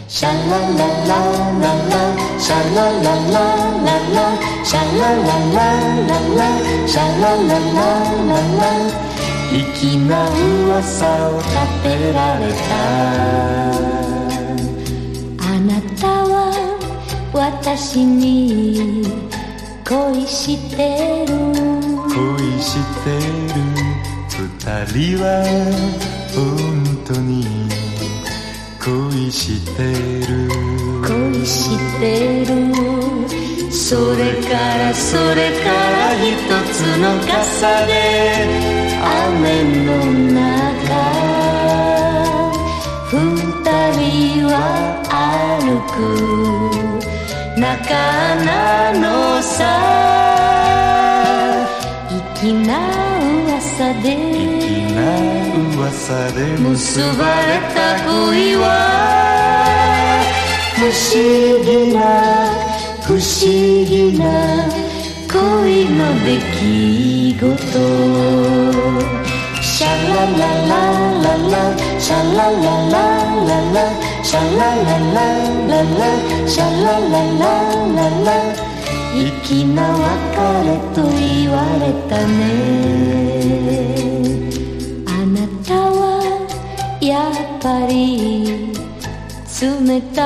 シャラララララシャラララララシャラララララシャラララララ粋な噂を立てられた。あなたは私に恋してる、 恋してる。二人は本当に恋してる、 恋してる。それからそれから一つの傘で雨の中二人は歩く仲なのさ。粋な噂で結ばれた恋は不思議な恋の出来事。シャラララララシャラララララシャラララララシャラララララ粋な別れと言われたね。あなたはやっぱり冷たい